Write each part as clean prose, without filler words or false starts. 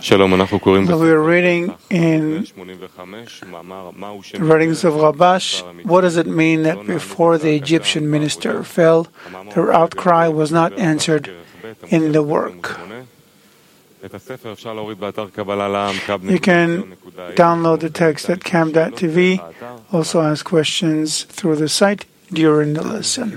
So we are reading in the writings of Rabash. What does it mean that before the Egyptian minister fell, their outcry was not answered in the work? You can download the text at cam.tv. Also ask questions through the site during the lesson.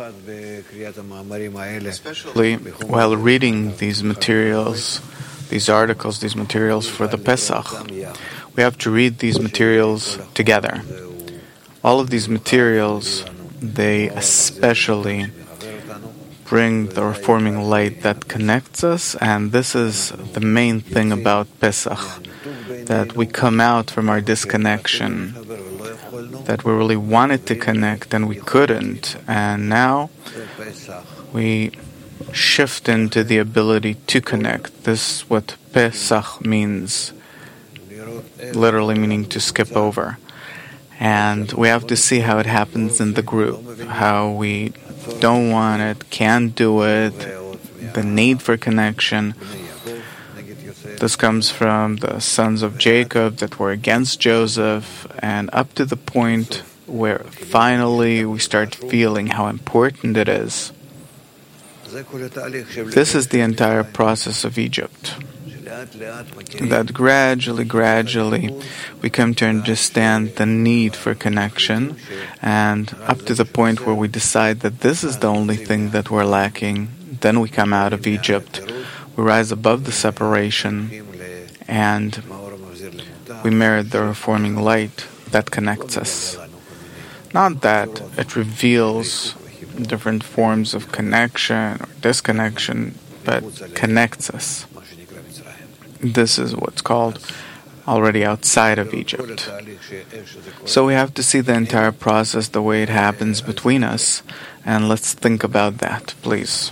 Especially while reading these materials, these articles, these materials for the Pesach, we have to read these materials together. All of these materials, they especially bring the reforming light that connects us, and this is the main thing about Pesach, that we come out from our disconnection, that we really wanted to connect and we couldn't, and now we shift into the ability to connect. This is what Pesach means, literally meaning to skip over. And we have to see how it happens in the group, how we don't want it, can't do it, the need for connection. This comes from the sons of Jacob that were against Joseph, and up to the point where finally we start feeling how important it is. This is the entire process of Egypt. That gradually, we come to understand the need for connection, and up to the point where we decide that this is the only thing that we're lacking, then we come out of Egypt, we rise above the separation, and we merit the reforming light that connects us. Not that it reveals different forms of connection or disconnection, but connects us. This is what's called already outside of Egypt. So we have to see the entire process, the way it happens between us, and let's think about that, please.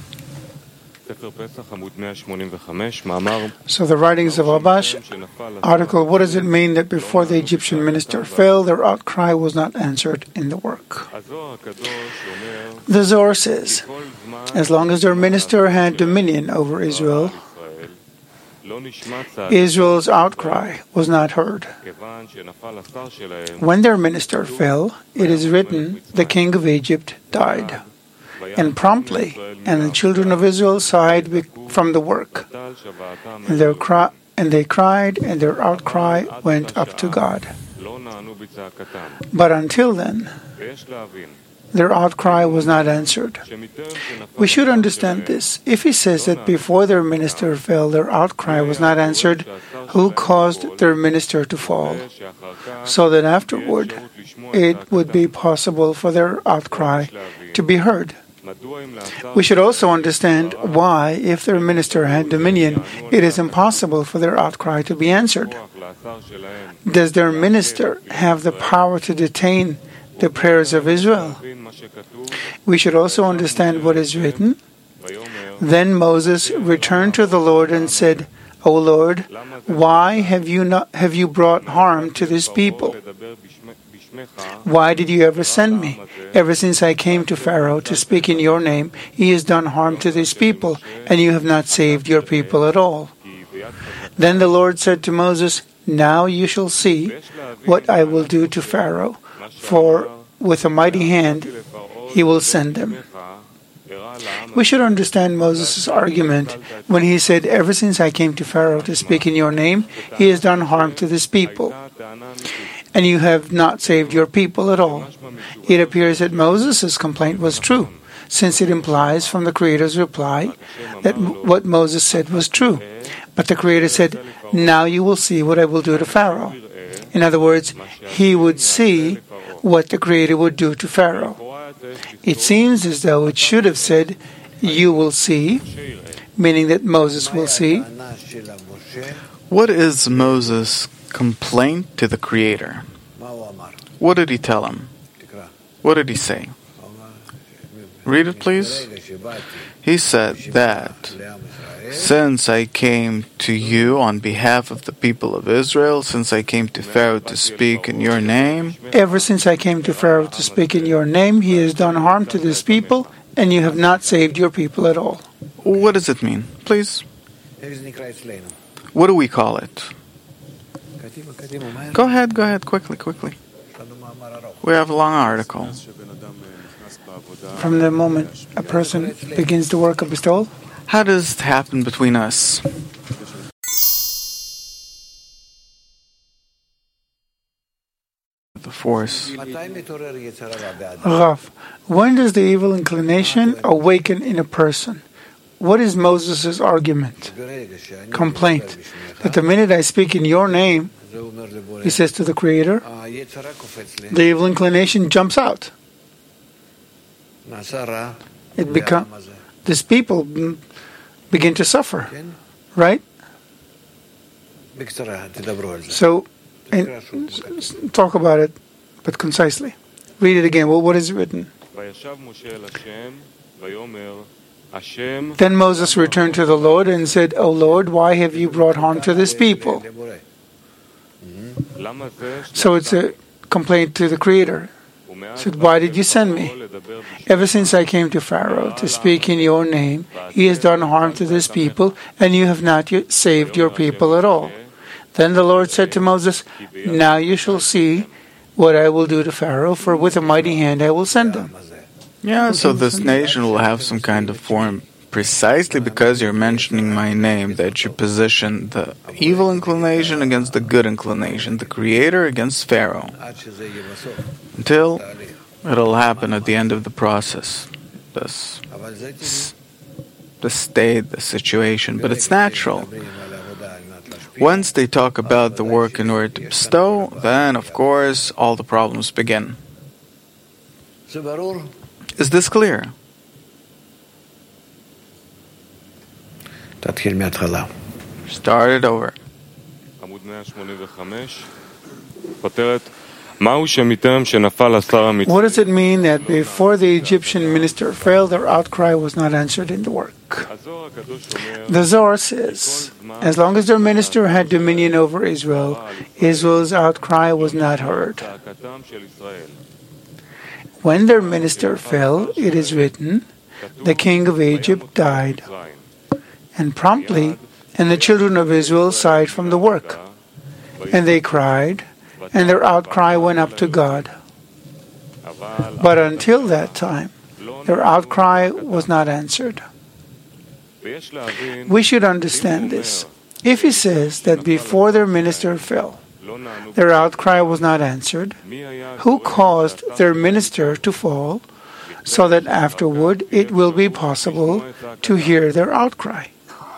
So the writings of Rabash, article, what does it mean that before the Egyptian minister fell, their outcry was not answered in the work? The Zohar says, as long as their minister had dominion over Israel, Israel's outcry was not heard. When their minister fell, it is written, the king of Egypt died. And promptly, and the children of Israel sighed from the work. And they cried, and their outcry went up to God. But until then, their outcry was not answered. We should understand this. If he says that before their minister fell, their outcry was not answered, who caused their minister to fall? So that afterward, it would be possible for their outcry to be heard. We should also understand why, if their minister had dominion, it is impossible for their outcry to be answered. Does their minister have the power to detain the prayers of Israel? We should also understand what is written. Then Moses returned to the Lord and said, O Lord, why have you brought harm to this people? Why did you ever send me? Ever since I came to Pharaoh to speak in your name, he has done harm to this people, and you have not saved your people at all. Then the Lord said to Moses, now you shall see what I will do to Pharaoh, for with a mighty hand he will send them. We should understand Moses' argument when he said, ever since I came to Pharaoh to speak in your name, he has done harm to this people, and you have not saved your people at all. It appears that Moses' complaint was true, since it implies from the Creator's reply that what Moses said was true. But the Creator said, now you will see what I will do to Pharaoh. In other words, he would see what the Creator would do to Pharaoh. It seems as though it should have said, you will see, meaning that Moses will see. What is Moses' complaint to the Creator? What did he tell him? What did he say? Read it, please. He said that, since I came to you on behalf of the people of Israel, since I came to Pharaoh to speak in your name, ever since I came to Pharaoh to speak in your name, he has done harm to this people, and you have not saved your people at all. What does it mean? Please. What do we call it? Go ahead, quickly. We have a long article. From the moment a person begins the work of bestowal? How does it happen between us? The force. Rav, when does the evil inclination awaken in a person? What is Moses' argument? Complaint. That the minute I speak in your name, he says to the Creator, the evil inclination jumps out. These people begin to suffer, right? So, talk about it, but concisely. Read it again. Well, what is written? Then Moses returned to the Lord and said, O Lord, why have you brought harm to this people? So it's a complaint to the Creator. He said, why did you send me? Ever since I came to Pharaoh to speak in your name, he has done harm to this people, and you have not yet saved your people at all. Then the Lord said to Moses, now you shall see what I will do to Pharaoh, for with a mighty hand I will send him. Yeah, so this nation will have some kind of form precisely because you're mentioning my name, that you position the evil inclination against the good inclination, the Creator against Pharaoh, until it'll happen at the end of the process, the state, the situation. But it's natural. Once they talk about the work in order to bestow, then, of course, all the problems begin. Is this clear? Start it over. What does it mean that before the Egyptian minister failed, their outcry was not answered in the work? The Zohar says, as long as their minister had dominion over Israel, Israel's outcry was not heard. When their minister fell, it is written, the king of Egypt died. And promptly, and the children of Israel sighed from the work. And they cried, and their outcry went up to God. But until that time, their outcry was not answered. We should understand this. If he says that before their minister fell, their outcry was not answered, who caused their minister to fall, so that afterward it will be possible to hear their outcry?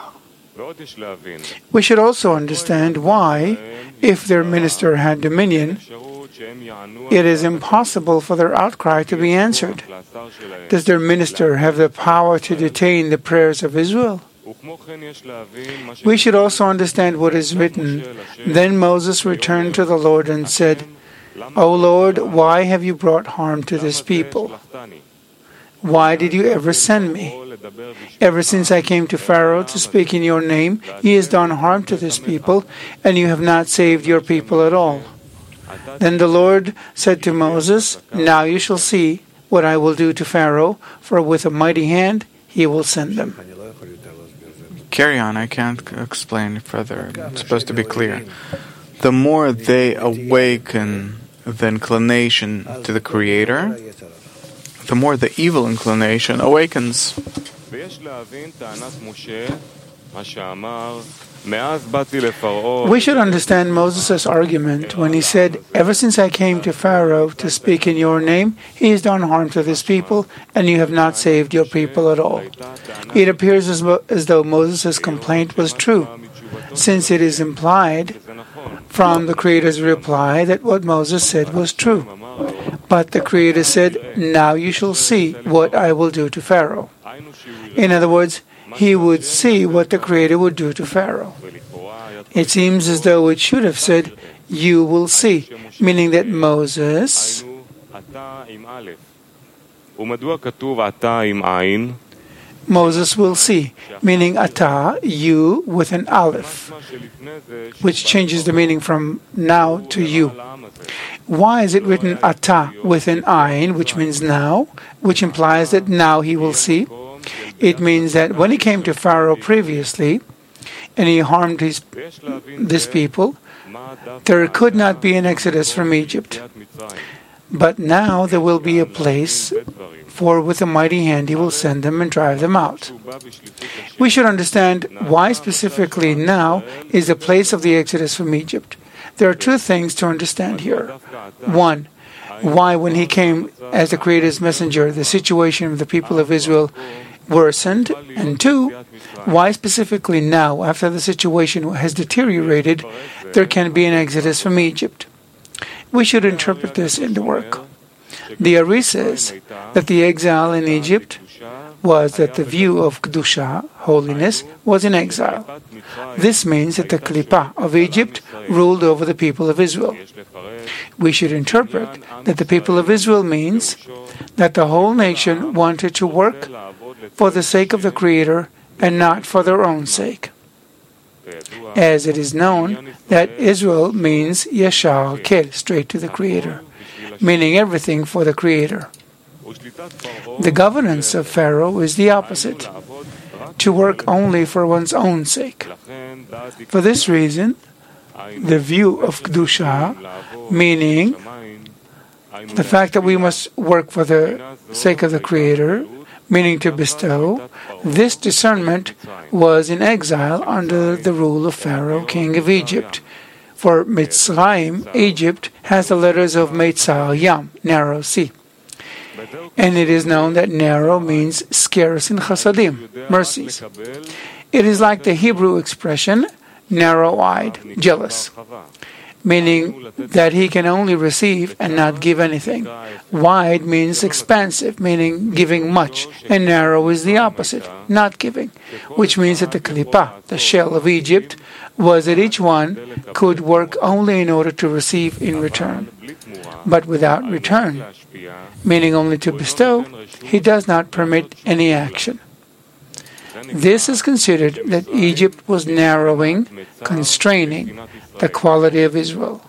We should also understand why, if their minister had dominion, it is impossible for their outcry to be answered. Does their minister have the power to detain the prayers of Israel? We should also understand what is written. Then Moses returned to the Lord and said, O Lord, why have you brought harm to this people? Why did you ever send me? Ever since I came to Pharaoh to speak in your name, he has done harm to this people, and you have not saved your people at all. Then the Lord said to Moses, now you shall see what I will do to Pharaoh, for with a mighty hand he will send them. Carry on, I can't explain further. It's supposed to be clear. The more they awaken the inclination to the Creator, the more the evil inclination awakens. We should understand Moses' argument when he said, ever since I came to Pharaoh to speak in your name, he has done harm to this people, and you have not saved your people at all. It appears as though Moses' complaint was true, since it is implied from the Creator's reply that what Moses said was true. But the Creator said, now you shall see what I will do to Pharaoh. In other words, he would see what the Creator would do to Pharaoh. It seems as though it should have said, you will see, meaning that Moses will see, meaning ata, you, with an aleph, which changes the meaning from now to you. Why is it written ata with an ayin, which means now, which implies that now he will see? It means that when he came to Pharaoh previously, and he harmed this people, there could not be an exodus from Egypt. But now there will be a place, for with a mighty hand he will send them and drive them out. We should understand why specifically now is the place of the exodus from Egypt. There are two things to understand here. One, why when he came as the Creator's messenger, the situation of the people of Israel worsened, and two, why specifically now, after the situation has deteriorated, there can be an exodus from Egypt. We should interpret this in the work. The Ari says that the exile in Egypt was that the view of Kedusha, holiness, was in exile. This means that the Klippa of Egypt ruled over the people of Israel. We should interpret that the people of Israel means that the whole nation wanted to work for the sake of the Creator and not for their own sake. As it is known that Israel means Yashar Kel, straight to the Creator, meaning everything for the Creator. The governance of Pharaoh is the opposite, to work only for one's own sake. For this reason, the view of Kedusha, meaning the fact that we must work for the sake of the Creator, meaning to bestow, this discernment was in exile under the rule of Pharaoh, king of Egypt. For Mitzrayim, Egypt, has the letters of Meitzar Yam, narrow sea. And it is known that narrow means scarce in chasadim, mercies. It is like the Hebrew expression, narrow-eyed, jealous, meaning that he can only receive and not give anything. Wide means expansive, meaning giving much, and narrow is the opposite, not giving, which means that the Klippa, the shell of Egypt, was that each one could work only in order to receive in return. But without return, meaning only to bestow, he does not permit any action. This is considered that Egypt was narrowing, constraining the quality of Israel.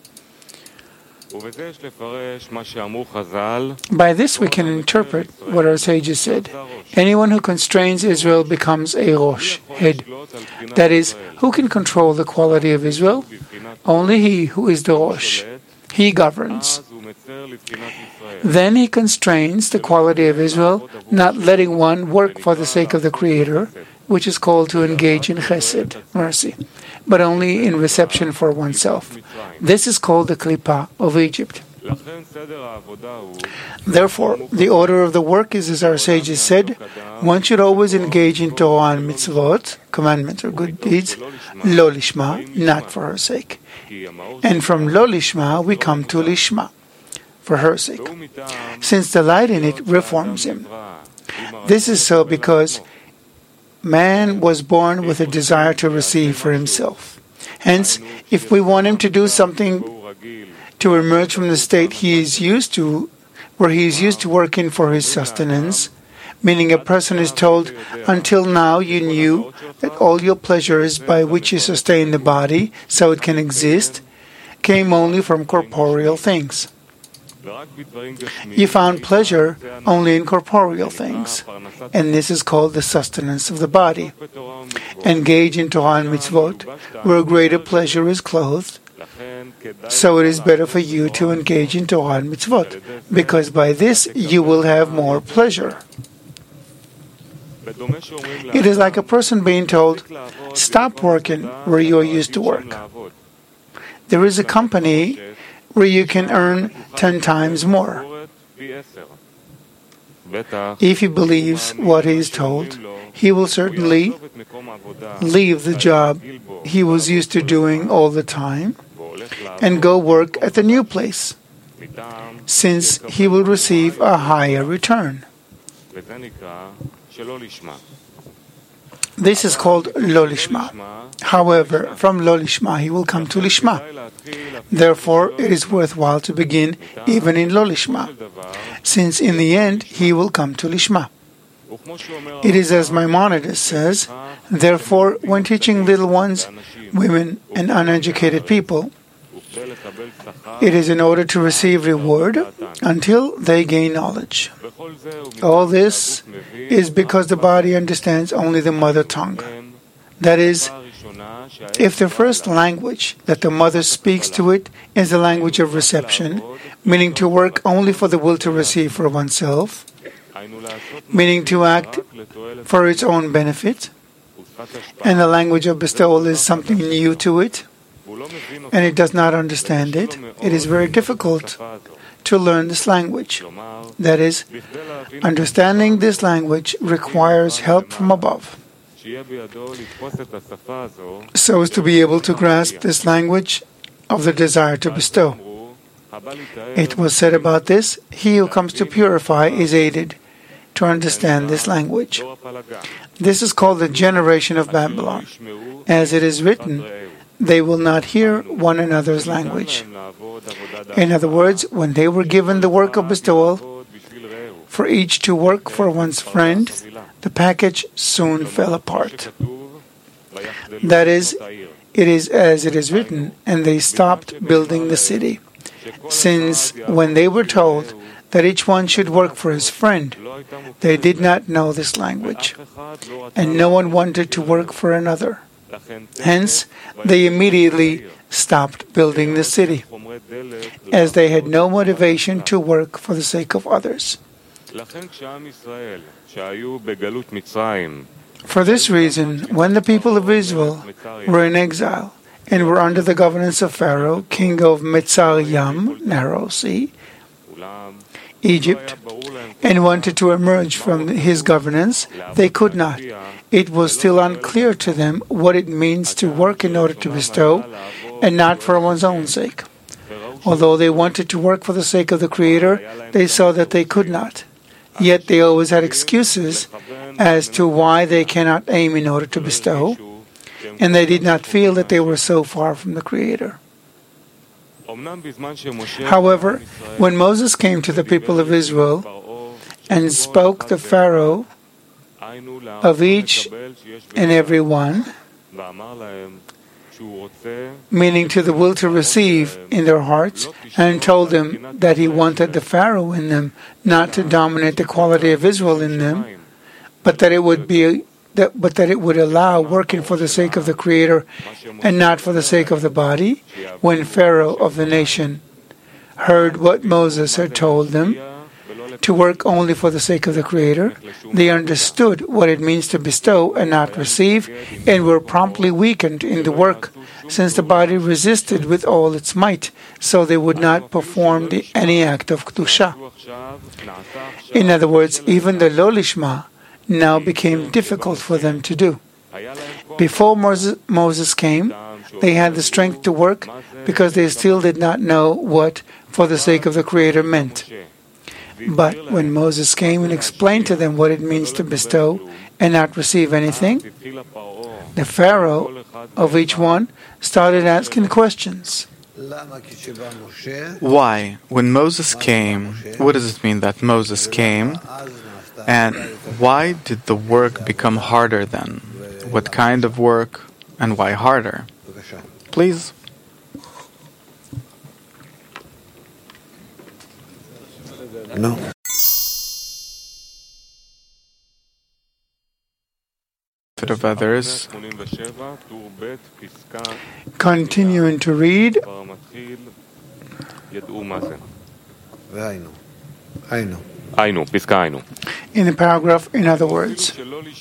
By this we can interpret what our sages said. Anyone who constrains Israel becomes a Rosh, head. That is, who can control the quality of Israel? Only he who is the Rosh. He governs. Then he constrains the quality of Israel, not letting one work for the sake of the Creator, which is called to engage in chesed, mercy, but only in reception for oneself. This is called the Klippa of Egypt. Therefore, the order of the work is, as our sages said, one should always engage in Torah and mitzvot, commandments or good deeds, lo lishma, not for her sake. And from lo lishma we come to lishma, for her sake, since the light in it reforms him. This is so because man was born with a desire to receive for himself. Hence, if we want him to do something to emerge from the state he is used to, where he is used to working for his sustenance, meaning a person is told, until now you knew that all your pleasures by which you sustain the body, so it can exist, came only from corporeal things. You found pleasure only in corporeal things, and this is called the sustenance of the body. Engage in Torah and mitzvot, where greater pleasure is clothed. So it is better for you to engage in Torah and mitzvot, because by this you will have more pleasure. It is like a person being told, stop working where you are used to work. There is a company where you can earn 10 times more. If he believes what he is told, he will certainly leave the job he was used to doing all the time and go work at the new place, since he will receive a higher return. This is called lo lishma. However, from lo lishma he will come to lishma. Therefore, it is worthwhile to begin even in lo lishma, since in the end he will come to lishma. It is as Maimonides says, therefore, when teaching little ones, women, and uneducated people, it is in order to receive reward until they gain knowledge. All this is because the body understands only the mother tongue. That is, If the first language that the mother speaks to it is the language of reception, meaning to work only for the will to receive for oneself, meaning to act for its own benefit, and the language of bestowal is something new to it, and it does not understand it, it is very difficult to learn this language. That is, understanding this language requires help from above. So as to be able to grasp this language of the desire to bestow. It was said about this, he who comes to purify is aided to understand this language. This is called the generation of Babylon. As it is written, they will not hear one another's language. In other words, when they were given the work of bestowal, for each to work for one's friend, the package soon fell apart. That is, it is as it is written, and they stopped building the city. Since when they were told that each one should work for his friend, they did not know this language, and no one wanted to work for another. Hence, they immediately stopped building the city, as they had no motivation to work for the sake of others. For this reason, when the people of Israel were in exile and were under the governance of Pharaoh, king of Metzar Yam, Narrow Sea, Egypt, and wanted to emerge from his governance, they could not. It was still unclear to them what it means to work in order to bestow, and not for one's own sake. Although they wanted to work for the sake of the Creator, they saw that they could not. Yet they always had excuses as to why they cannot aim in order to bestow, and they did not feel that they were so far from the Creator. However, when Moses came to the people of Israel and spoke to Pharaoh of each and every one, meaning to the will to receive in their hearts, and told them that he wanted the Pharaoh in them not to dominate the quality of Israel in them, but that it would allow working for the sake of the Creator and not for the sake of the body. When Pharaoh of the nation heard what Moses had told them, to work only for the sake of the Creator, they understood what it means to bestow and not receive, and were promptly weakened in the work, since the body resisted with all its might, so they would not perform any act of Kedusha. In other words, even the Lo Lishma now became difficult for them to do. Before Moses came, they had the strength to work because they still did not know what for the sake of the Creator meant. But when Moses came and explained to them what it means to bestow and not receive anything, the Pharaoh of each one started asking questions. Why? When Moses came, what does it mean that Moses came? And why did the work become harder then? What kind of work and why harder? Please. No. Of others. Continuing to read. In the paragraph, in other words,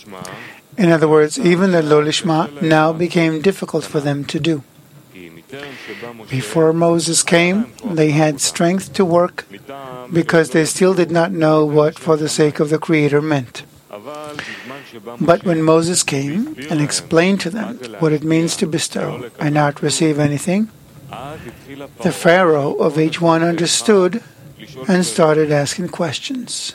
even the Lo Lishma now became difficult for them to do. Before Moses came, they had strength to work because they still did not know what for the sake of the Creator meant. But when Moses came and explained to them what it means to bestow and not receive anything, the Pharaoh of each one understood and started asking questions.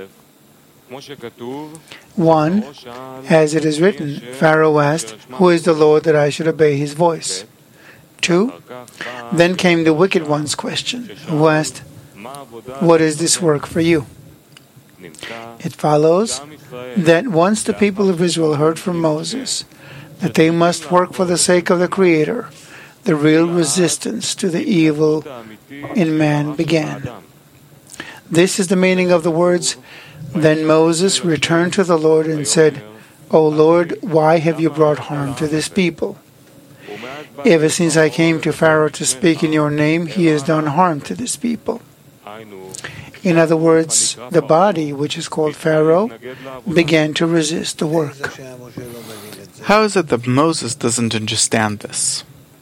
1. As it is written, Pharaoh asked, "Who is the Lord that I should obey his voice?" 2. Then came the wicked one's question, who asked, "What is this work for you?" It follows that once the people of Israel heard from Moses that they must work for the sake of the Creator, the real resistance to the evil in man began. This is the meaning of the words, "Then Moses returned to the Lord and said, O Lord, why have you brought harm to this people?" Ever since I came to Pharaoh to speak in your name, he has done harm to this people. In other words, the body, which is called Pharaoh, began to resist the work. How is it that Moses doesn't understand this?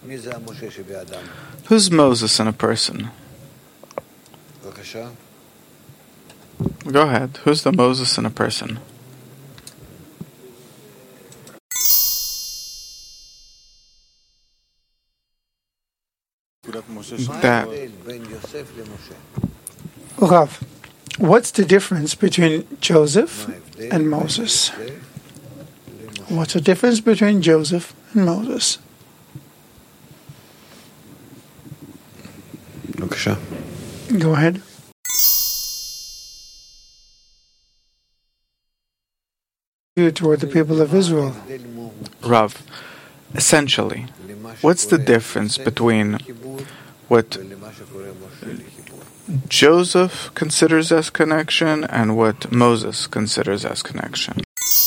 Who's Moses in a person? Go ahead. Who's the Moses in a person? That Rav, what's the difference between Joseph and Moses? What's the difference between Joseph and Moses? Go ahead. Toward the people of Israel. Rav, essentially, what's the difference between what Joseph considers as connection and what Moses considers as connection?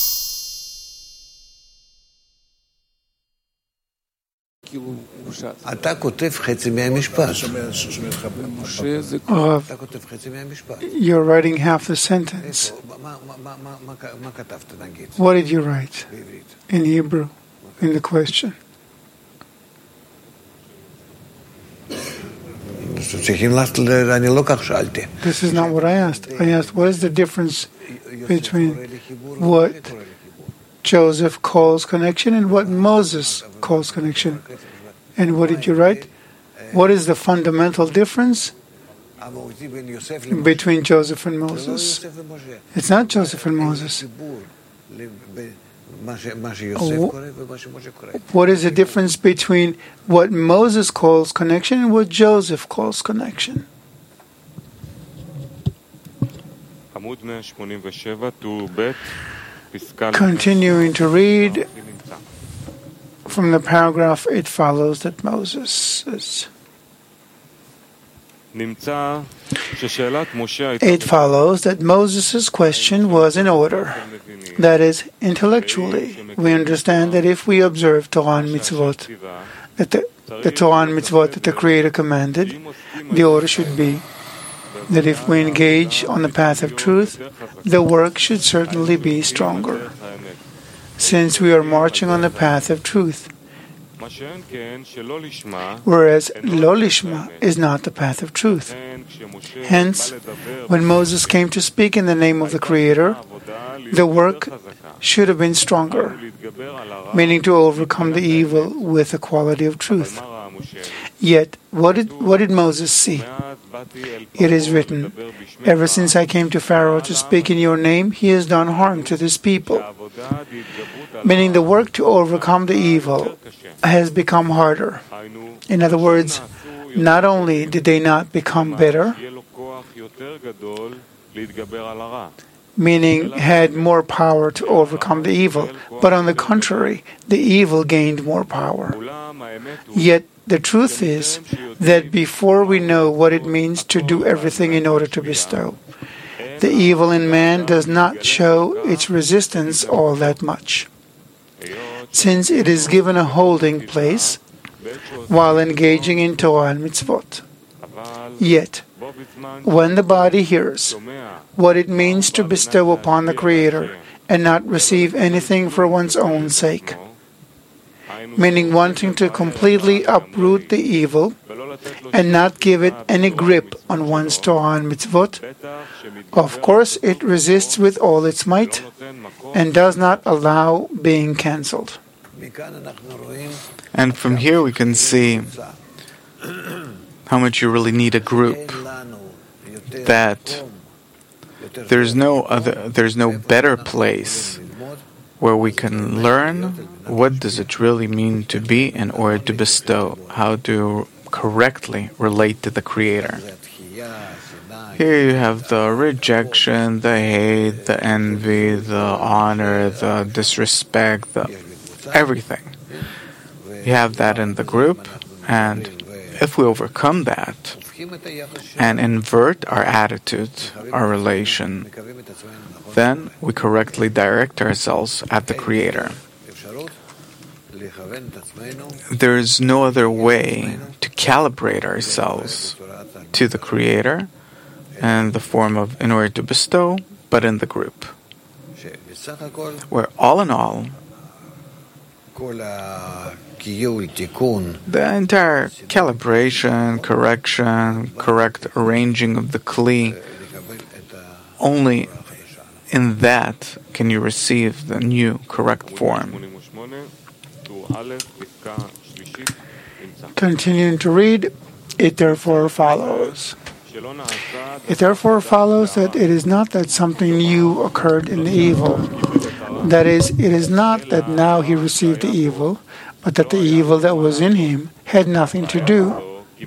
You're writing half the sentence. What did you write in Hebrew in the question? This is not what I asked. I asked, what is the difference between what Joseph calls connection and what Moses calls connection? And what did you write? What is the fundamental difference between Joseph and Moses? It's not Joseph and Moses. What is the difference between what Moses calls connection and what Joseph calls connection? Continuing to read from the paragraph, it follows that Moses says. It follows that Moses' question was in order. That is, intellectually, we understand that if we observe Torah and Mitzvot, that the Torah and Mitzvot that the Creator commanded, the order should be that if we engage on the path of truth, the work should certainly be stronger, since we are marching on the path of truth. Whereas lo lishma is not the path of truth. Hence, when Moses came to speak in the name of the Creator, the work should have been stronger, meaning to overcome the evil with the quality of truth. Yet, what did Moses see? It is written, "Ever since I came to Pharaoh to speak in your name, he has done harm to this people." Meaning the work to overcome the evil has become harder. In other words, not only did they not become better, meaning had more power to overcome the evil, but on the contrary, the evil gained more power. Yet the truth is that before we know what it means to do everything in order to bestow, the evil in man does not show its resistance all that much, since it is given a holding place while engaging in Torah and Mitzvot. Yet, when the body hears what it means to bestow upon the Creator and not receive anything for one's own sake, meaning wanting to completely uproot the evil and not give it any grip on one's Torah and Mitzvot, of course it resists with all its might and does not allow being cancelled. And from here we can see how much you really need a group, that there's no better place where we can learn what does it really mean to be in order to bestow, how to correctly relate to the Creator. Here you have the rejection, the hate, the envy, the honor, the disrespect, everything. You have that in the group, and if we overcome that and invert our attitude, our relation, then we correctly direct ourselves at the Creator. there is no other way to calibrate ourselves to the Creator and the form of in order to bestow, but in the group, where all in all, the entire calibration, correction, correct arranging of the Kli, only in that can you receive the new correct form. Continuing to read, it therefore follows. It therefore follows that it is not that something new occurred in the evil. That is, it is not that now he received the evil, but that the evil that was in him had nothing to do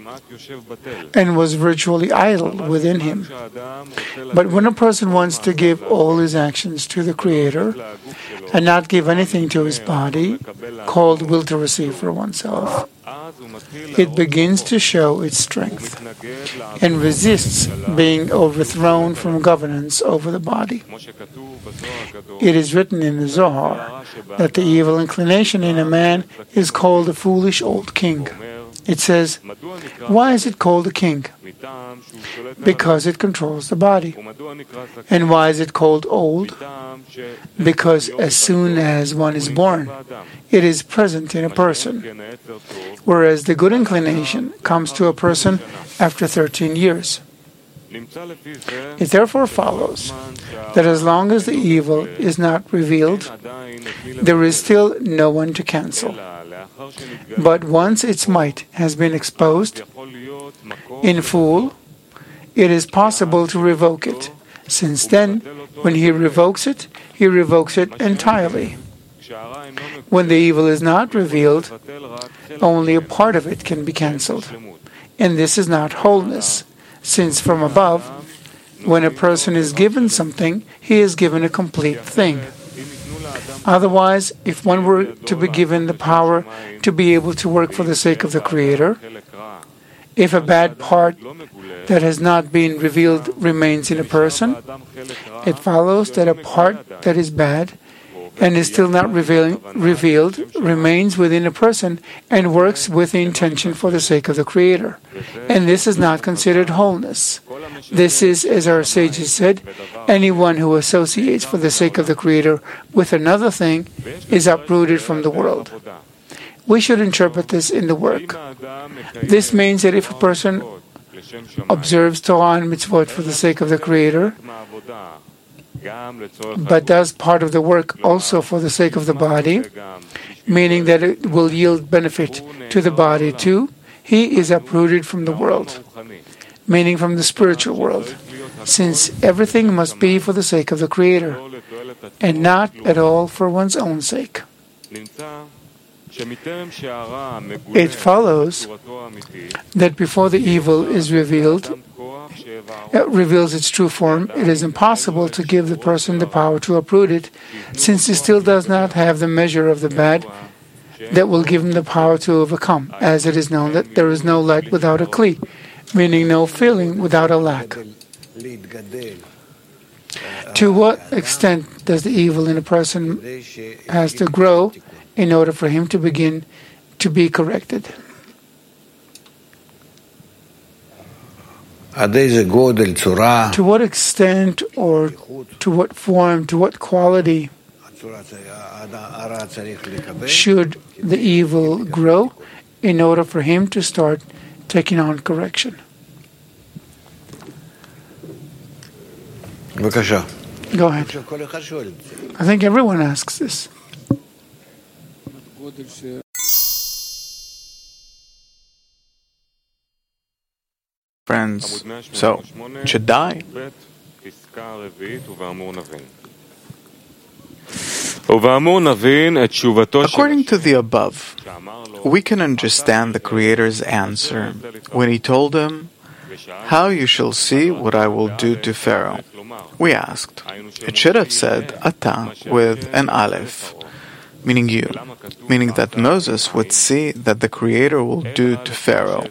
and was virtually idle within him. But when a person wants to give all his actions to the Creator and not give anything to his body, called will to receive for oneself, it begins to show its strength and resists being overthrown from governance over the body. It is written in the Zohar that the evil inclination in a man is called a foolish old king. It says, why is it called a king? Because it controls the body. And why is it called old? Because as soon as one is born, it is present in a person, whereas the good inclination comes to a person after 13 years. It therefore follows that as long as the evil is not revealed, there is still no one to cancel. But once its might has been exposed in full, it is possible to revoke it, since then, when he revokes it entirely. When the evil is not revealed, only a part of it can be cancelled. And this is not wholeness, since from above, when a person is given something, he is given a complete thing. Otherwise, if one were to be given the power to be able to work for the sake of the Creator, if a bad part that has not been revealed remains in a person, it follows that a part that is bad and is still not revealed remains within a person and works with the intention for the sake of the Creator. And this is not considered wholeness. This is, as our sages said, anyone who associates for the sake of the Creator with another thing is uprooted from the world. We should interpret this in the work. This means that if a person observes Torah and mitzvot for the sake of the Creator, but does part of the work also for the sake of the body, meaning that it will yield benefit to the body too, he is uprooted from the world, meaning from the spiritual world, since everything must be for the sake of the Creator, and not at all for one's own sake. It follows that before the evil is reveals its true form, it is impossible to give the person the power to uproot it, since he still does not have the measure of the bad that will give him the power to overcome, as it is known that there is no light without a Kli, meaning no feeling without a lack. To what extent does the evil in a person has to grow in order for him to begin to be corrected? To what extent, or to what form, to what quality should the evil grow in order for him to start taking on correction? Go ahead. I think everyone asks this. Friends, so should die. According to the above, we can understand the Creator's answer when he told him, "How you shall see what I will do to Pharaoh." We asked, it should have said Ata with an Aleph, meaning you, meaning that Moses would see that the Creator will do to Pharaoh.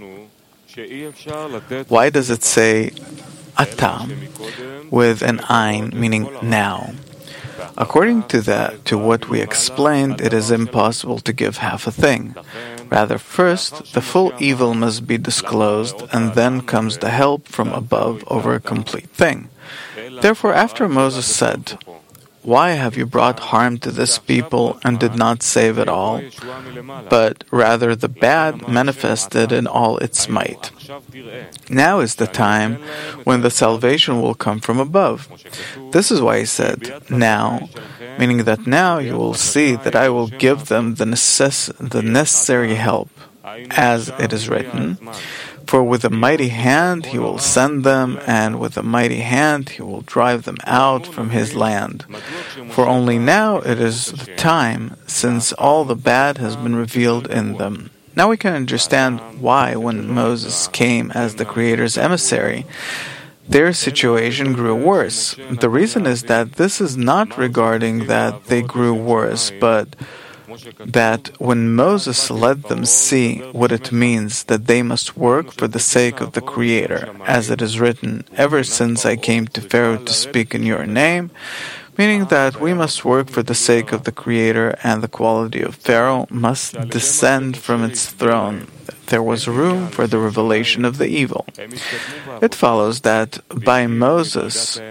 Why does it say Ata with an Ain, meaning now? According to what we explained, it is impossible to give half a thing. Rather, first, the full evil must be disclosed, and then comes the help from above over a complete thing. Therefore, after Moses said, "Why have you brought harm to this people and did not save it all?" but rather the bad manifested in all its might. Now is the time when the salvation will come from above. This is why he said, "Now," meaning that now you will see that I will give them the necessary help, as it is written, "For with a mighty hand he will send them, and with a mighty hand he will drive them out from his land. For only now it is the time, since all the bad has been revealed in them." Now we can understand why, when Moses came as the Creator's emissary, their situation grew worse. The reason is that this is not regarding that they grew worse, but that when Moses let them see what it means that they must work for the sake of the Creator, as it is written, "Ever since I came to Pharaoh to speak in your name," meaning that we must work for the sake of the Creator, and the quality of Pharaoh must descend from its throne. There was room for the revelation of the evil. It follows that by Moses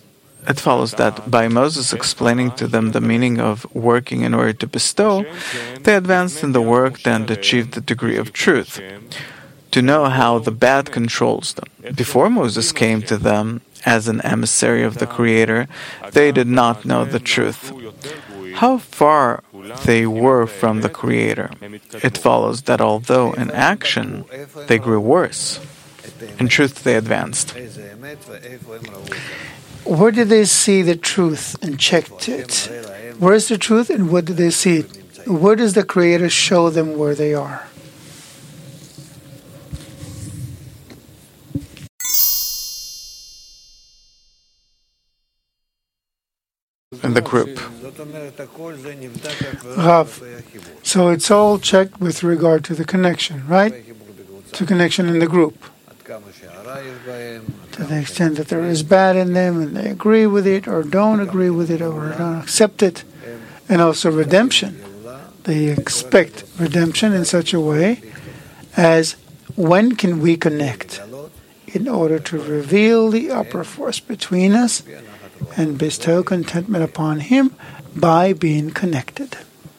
explaining to them the meaning of working in order to bestow, they advanced in the work and achieved the degree of truth, to know how the bad controls them. Before Moses came to them as an emissary of the Creator, they did not know the truth, how far they were from the Creator. It follows that although in action they grew worse, in truth they advanced. Where did they see the truth and checked it? Where is the truth and what did they see? Where does the Creator show them where they are? In the group. Rav. So it's all checked with regard to the connection, right? To connection in the group. To the extent that there is bad in them and they agree with it or don't agree with it or don't accept it. And also redemption. They expect redemption in such a way as when can we connect in order to reveal the upper force between us and bestow contentment upon Him by being connected.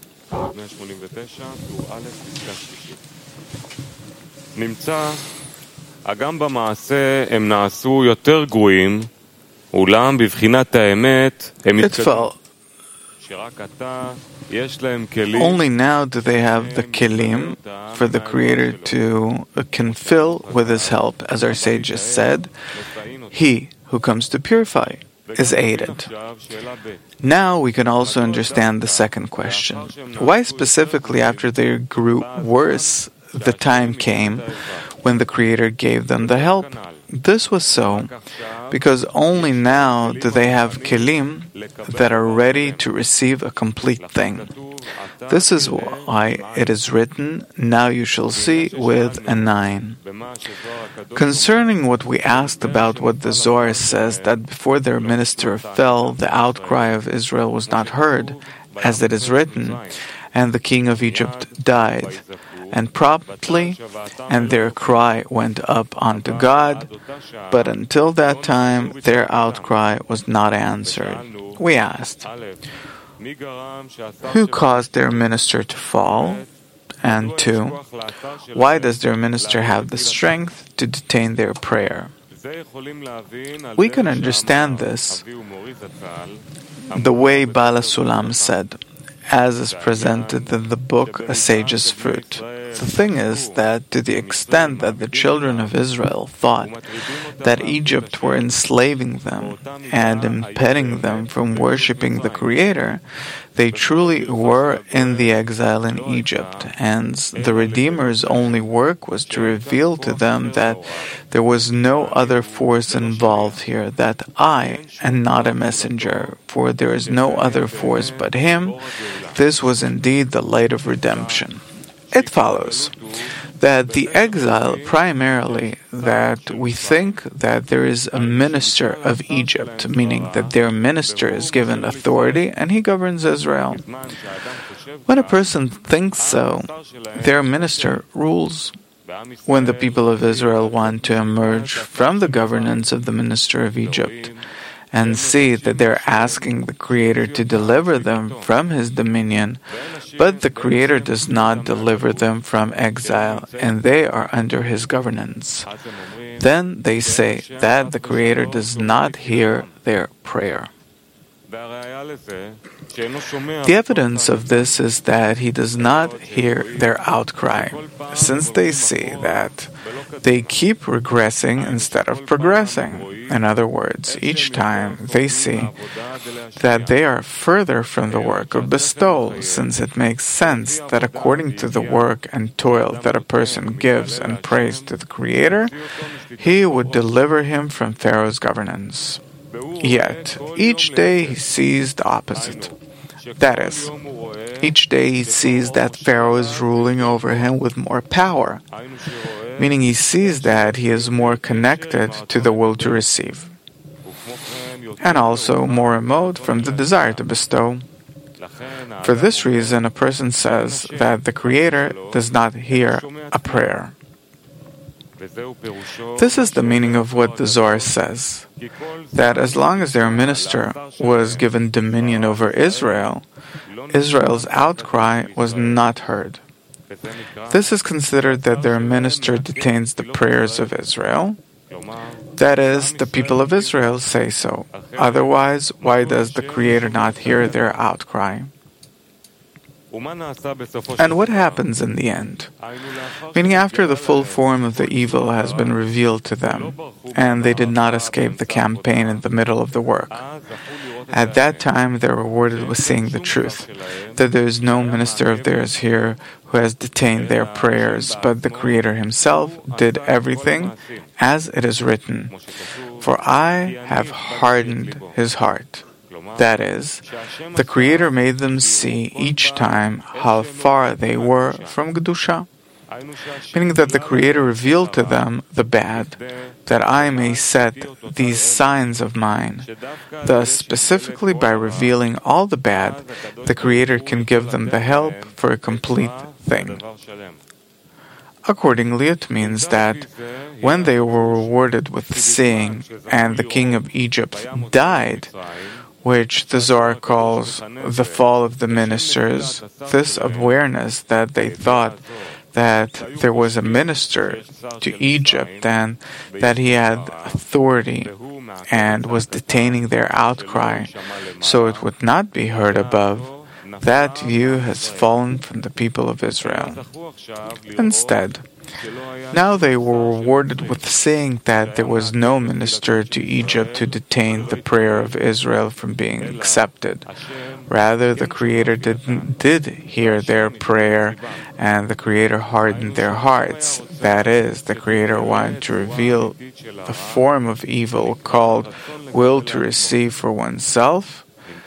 אגם במעשה הם נעשו יותר גרועים, אולם בבחינת האמת הם התקדמו. שרק עתה יש להם כלים. Only now do they have the kelim for the Creator to can fill with His help, as our sages said. He who comes to purify is aided. Now we can also understand the second question. Why specifically after they grew worse, the time came when the Creator gave them the help? This was so because only now do they have kelim that are ready to receive a complete thing. This is why it is written, "Now you shall see," with a 9. Concerning what we asked about what the Zohar says, that before their minister fell, the outcry of Israel was not heard, as it is written, "And the king of Egypt died." And promptly, and their cry went up unto God, but until that time their outcry was not answered. We asked, who caused their minister to fall? And 2, why does their minister have the strength to detain their prayer? We can understand this the way Bala Sulam said, as is presented in the book A Sage's Fruit. The thing is that to the extent that the children of Israel thought that Egypt were enslaving them and impeding them from worshipping the Creator, they truly were in the exile in Egypt. Hence, the Redeemer's only work was to reveal to them that there was no other force involved here, that I am not a messenger, for there is no other force but Him. This was indeed the light of redemption. It follows that the exile, primarily, that we think that there is a minister of Egypt, meaning that their minister is given authority and he governs Israel. When a person thinks so, their minister rules. When the people of Israel want to emerge from the governance of the minister of Egypt and see that they're asking the Creator to deliver them from his dominion, but the Creator does not deliver them from exile, and they are under his governance, then they say that the Creator does not hear their prayer. The evidence of this is that he does not hear their outcry, since they see that they keep regressing instead of progressing. In other words, each time they see that they are further from the work of bestowal, since it makes sense that according to the work and toil that a person gives and prays to the Creator, he would deliver him from Pharaoh's governance. Yet, each day he sees the opposite. That is, each day he sees that Pharaoh is ruling over him with more power, meaning he sees that he is more connected to the will to receive, and also more remote from the desire to bestow. For this reason, a person says that the Creator does not hear a prayer. This is the meaning of what the Zohar says, that as long as their minister was given dominion over Israel, Israel's outcry was not heard. This is considered that their minister detains the prayers of Israel. That is, the people of Israel say so. Otherwise, why does the Creator not hear their outcry? And what happens in the end? Meaning after the full form of the evil has been revealed to them, and they did not escape the campaign in the middle of the work. At that time they are rewarded with seeing the truth, that there is no minister of theirs here who has detained their prayers, but the Creator himself did everything as it is written. For I have hardened his heart. That is, the Creator made them see each time how far they were from Kedusha, meaning that the Creator revealed to them the bad, that I may set these signs of mine. Thus, specifically by revealing all the bad, the Creator can give them the help for a complete thing. Accordingly, it means that when they were rewarded with seeing, and the king of Egypt died, which the Zohar calls the fall of the ministers, this awareness that they thought that there was a minister to Egypt and that he had authority and was detaining their outcry so it would not be heard above, that view has fallen from the people of Israel. Instead, now they were rewarded with seeing that there was no minister to Egypt to detain the prayer of Israel from being accepted. Rather, the Creator did hear their prayer, and the Creator hardened their hearts. That is, the Creator wanted to reveal the form of evil called will to receive for oneself.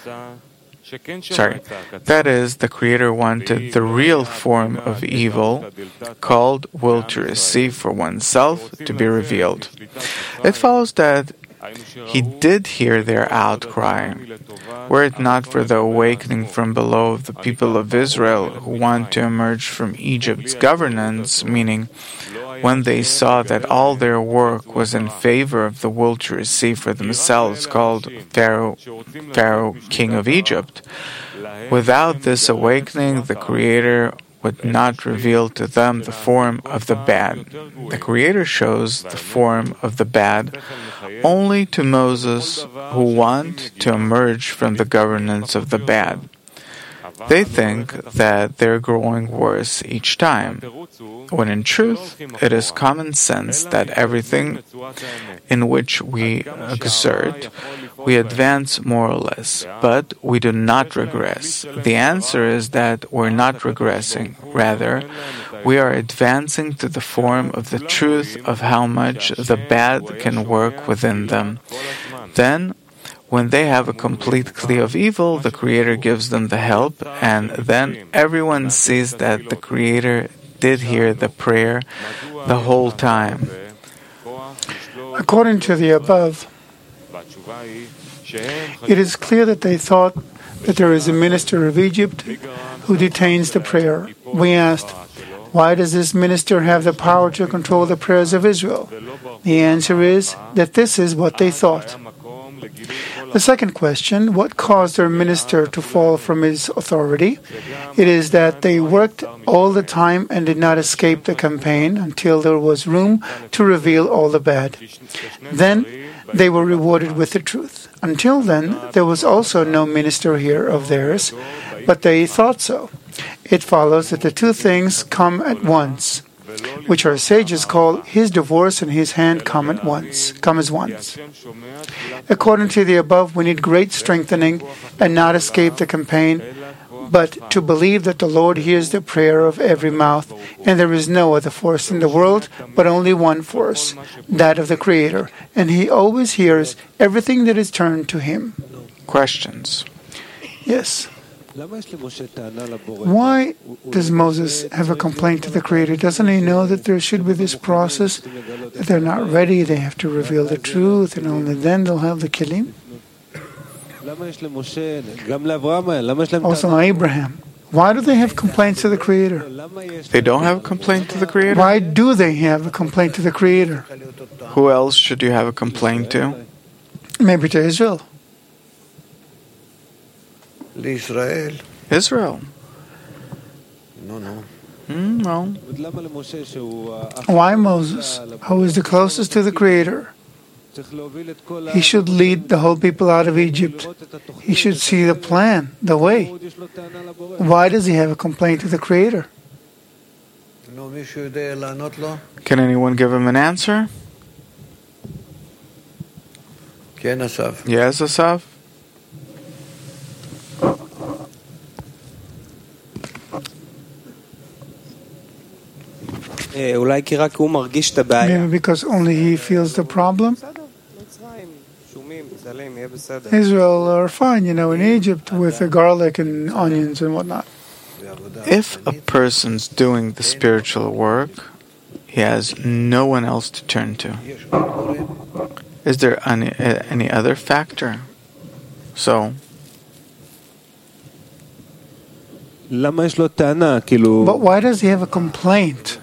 That is, the Creator wanted the real form of evil, called will to receive for oneself, to be revealed. It follows that He did hear their outcry. Were it not for the awakening from below of the people of Israel who want to emerge from Egypt's governance, meaning when they saw that all their work was in favor of the will to receive for themselves, called Pharaoh, king of Egypt, without this awakening, the Creator would not reveal to them the form of the bad. The Creator shows the form of the bad only to Moses, who want to emerge from the governance of the bad. They think that they're growing worse each time, when in truth it is common sense that everything in which we exert, we advance more or less, but we do not regress. The answer is that we're not regressing. Rather, we are advancing to the form of the truth of how much the bad can work within them. Then, when they have a complete clear of evil, the Creator gives them the help, and then everyone sees that the Creator did hear the prayer the whole time. According to the above, it is clear that they thought that there is a minister of Egypt who detains the prayer. We asked, why does this minister have the power to control the prayers of Israel? The answer is that this is what they thought. The second question, what caused their minister to fall from his authority? It is that they worked all the time and did not escape the campaign until there was room to reveal all the bad. Then they were rewarded with the truth. Until then, there was also no minister here of theirs, but they thought so. It follows that the two things come at once, which our sages call his divorce and his hand come as once. According to the above, we need great strengthening and not escape the campaign, but to believe that the Lord hears the prayer of every mouth, and there is no other force in the world, but only one force, that of the Creator, and He always hears everything that is turned to Him. Questions? Yes. Why does Moses have a complaint to the Creator? Doesn't he know that there should be this process, that they're not ready, they have to reveal the truth, and only then they'll have the Kelim? Also Abraham. Why do they have complaints to the Creator? They don't have a complaint to the Creator? Why do they have a complaint to the Creator? Who else should you have a complaint to? Maybe to Israel. Israel. No. Why Moses, who is the closest to the Creator? He should lead the whole people out of Egypt. He should see the plan, the way. Why does he have a complaint to the Creator? Can anyone give him an answer? Yes, Asaf? Maybe because only he feels the problem? Israel are fine, in Egypt with the garlic and onions and whatnot. If a person's doing the spiritual work, he has no one else to turn to. Is there any other factor? So, but why does he have a complaint?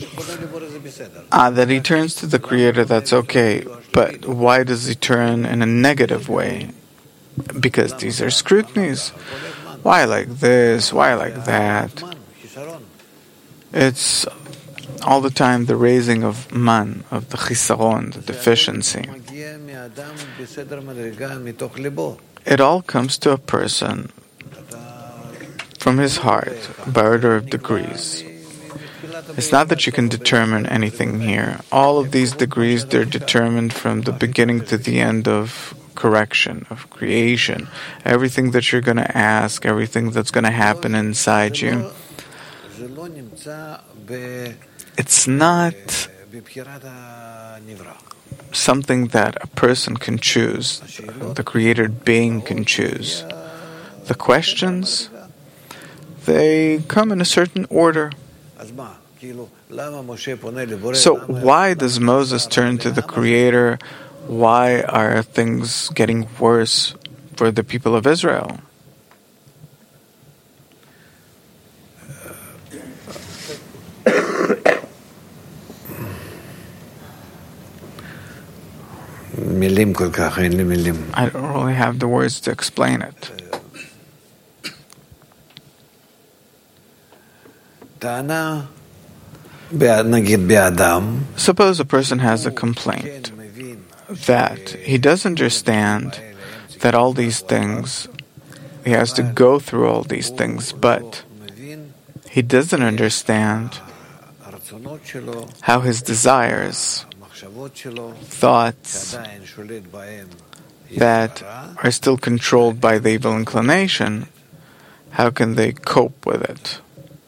That he turns to the Creator, that's okay. But why does he turn in a negative way? Because these are scrutinies. Why like this? Why like that? It's all the time the raising of man, of the chisaron, the deficiency. It all comes to a person from his heart, by order of degrees. It's not that you can determine anything here. All of these degrees, they're determined from the beginning to the end of correction, of creation. Everything that you're going to ask, everything that's going to happen inside you. It's not something that a person can choose, the created being can choose. The questions, they come in a certain order. So why does Moses turn to the Creator? Why are things getting worse for the people of Israel? I don't really have the words to explain it. Suppose a person has a complaint that he does understand that all these things, he has to go through all these things, but he doesn't understand how his desires, thoughts that are still controlled by the evil inclination, how can they cope with it?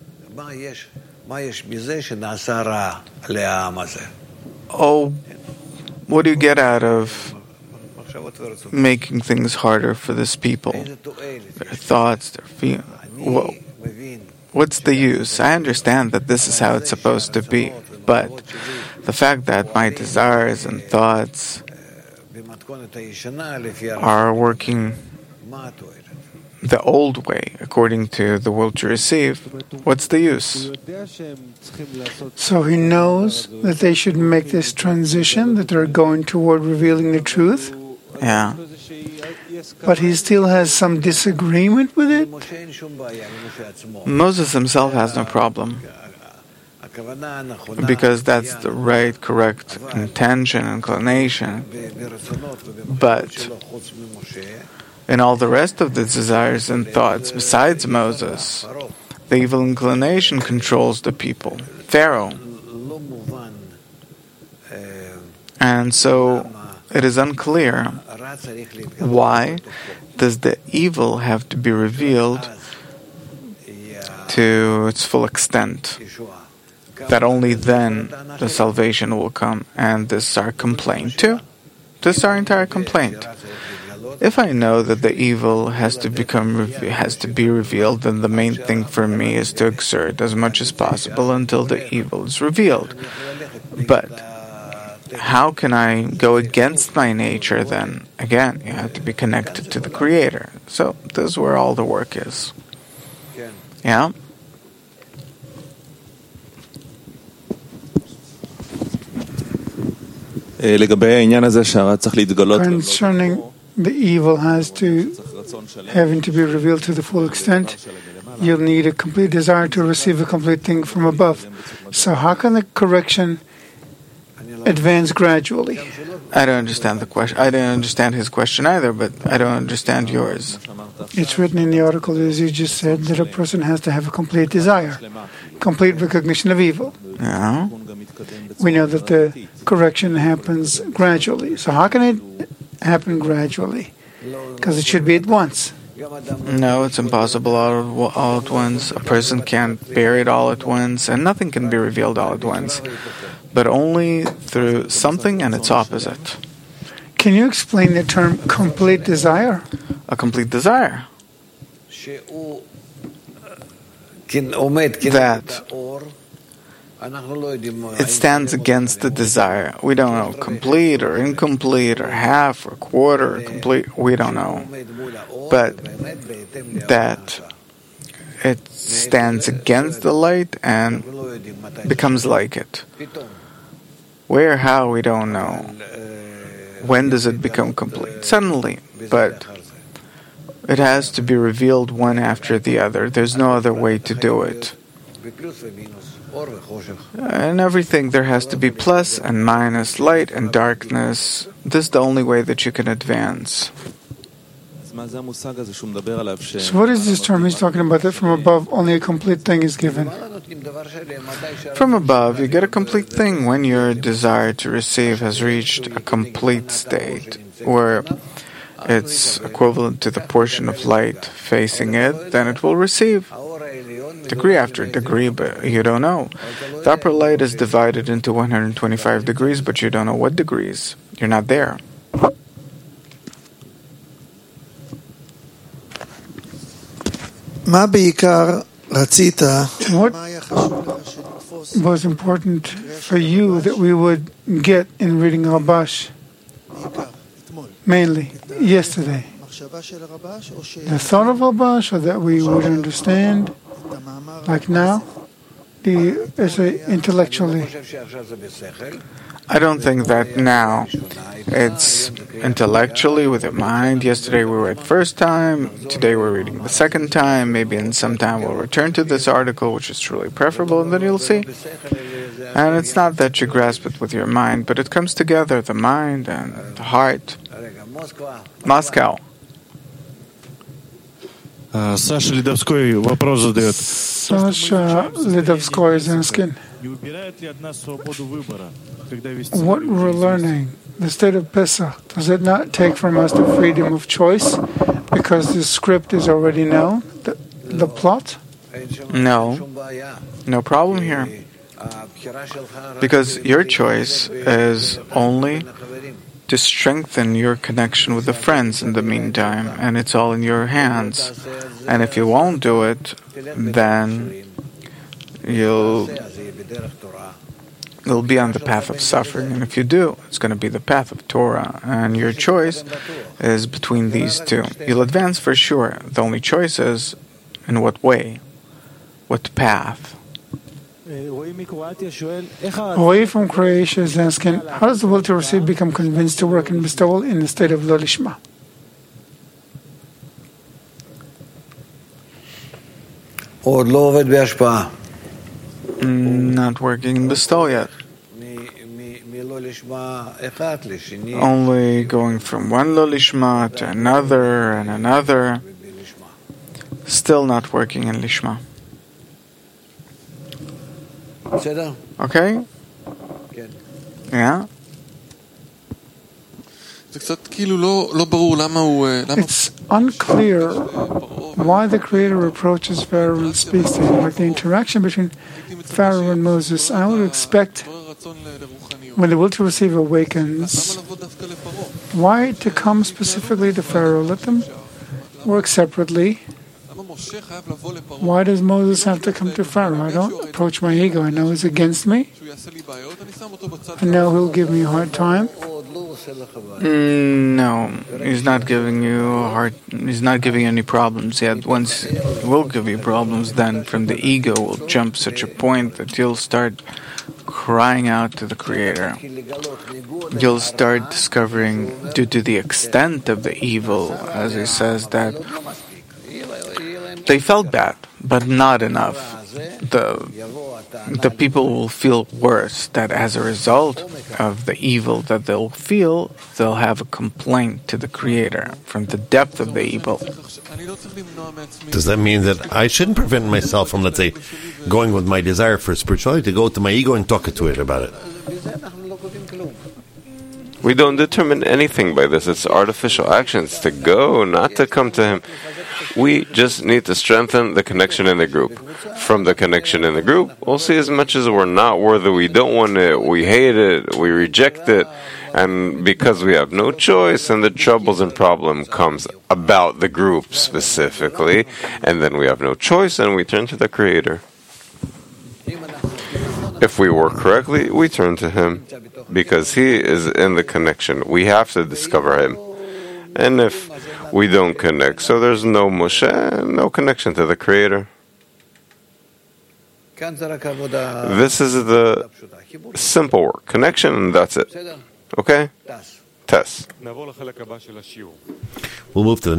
Oh, what do you get out of making things harder for this people? Their thoughts, their feelings. what's the use? I understand that this is how it's supposed to be, but the fact that my desires and thoughts are working the old way, according to the will to receive, what's the use? So he knows that they should make this transition, that they're going toward revealing the truth. Yeah. But he still has some disagreement with it. Moses himself has no problem, because that's the right, correct intention, inclination. But in all the rest of the desires and thoughts besides Moses, the evil inclination controls the people, Pharaoh. And so it is unclear why does the evil have to be revealed to its full extent, that only then the salvation will come. And this is our complaint too. This is our entire complaint. If I know that the evil has to be revealed, then the main thing for me is to exert as much as possible until the evil is revealed. But how can I go against my nature then? Again, you have to be connected to the Creator. So this is where all the work is. Yeah? Concerning the evil having to be revealed to the full extent, you'll need a complete desire to receive a complete thing from above. So how can the correction advance gradually? I don't understand the question. I didn't understand his question either, but I don't understand yours. It's written in the article, as you just said, that a person has to have a complete desire, complete recognition of evil. Yeah. We know that the correction happens gradually. So how can it happen gradually? Because it should be at once. No, it's impossible all at once. A person can't bear it all at once, and nothing can be revealed all at once, but only through something and its opposite. Can you explain the term complete desire? A complete desire. That it stands against the desire. We don't know complete or incomplete or half or quarter or complete. We don't know. But that it stands against the light and becomes like it. Where, how, we don't know. When does it become complete? Suddenly. But it has to be revealed one after the other. There's no other way to do it. In everything there has to be plus and minus, light and darkness. This is the only way that you can advance. So what is this term he's talking about, that from above only a complete thing is given? From above you get a complete thing when your desire to receive has reached a complete state, where it's equivalent to the portion of light facing it, then it will receive degree after degree, but you don't know. The upper light is divided into 125 degrees, but you don't know what degrees. You're not there. What was important for you that we would get in reading Rabash? Mainly, yesterday. The thought of Rabash, or that we would understand, like now, intellectually. I don't think that now it's intellectually with the mind. Yesterday we read first time, today we're reading the second time. Maybe in some time we'll return to this article, which is truly preferable, and then you'll see. And it's not that you grasp it with your mind, but it comes together, the mind and the heart. Moscow. Саша Ледовской вопрос задает. Sasha Ledovskoy is asking, what we're learning, the state of Pesach, does it not take from us the freedom of choice because the script is already known, the plot? No problem here. Because your choice is only to strengthen your connection with the friends in the meantime, and it's all in your hands. And if you won't do it, then you'll be on the path of suffering. And if you do, it's going to be the path of Torah. And your choice is between these two. You'll advance for sure. The only choice is in what way, what path. Away from Croatia is asking, how does the will to receive become convinced to work in bestowal in the state of Lo Lishma? Not working in bestowal yet. Only going from one Lo Lishma to another and another. Still not working in Lishma. Okay? Yeah? It's unclear why the Creator approaches Pharaoh and speaks to him, like the interaction between Pharaoh and Moses. I would expect when the will to receive awakens, why to come specifically to Pharaoh? Let them work separately. Why does Moses have to come to Pharaoh? I don't approach my ego. I know he's against me. I know he'll give me a hard time. No, he's not giving you he's not giving you any problems yet. Once he will give you problems, then from the ego will jump such a point that you'll start crying out to the Creator. You'll start discovering, due to the extent of the evil, as he says, that they felt bad, but not enough. The people will feel worse, that as a result of the evil that they'll feel, they'll have a complaint to the Creator from the depth of the evil. Does that mean that I shouldn't prevent myself from, let's say, going with my desire for spirituality, to go to my ego and talk to it about it? We don't determine anything by this. It's artificial actions to go, not to come to Him. We just need to strengthen the connection in the group. From the connection in the group, we'll see as much as we're not worthy, we don't want it, we hate it, we reject it, and because we have no choice, and the troubles and problem comes about the group specifically, and then we have no choice, and we turn to the Creator. If we work correctly, we turn to Him, because He is in the connection. We have to discover Him. And if we don't connect, so there's no Moshe, no connection to the Creator. This is the simple work. Connection, and that's it. Okay? Tess. We'll move to the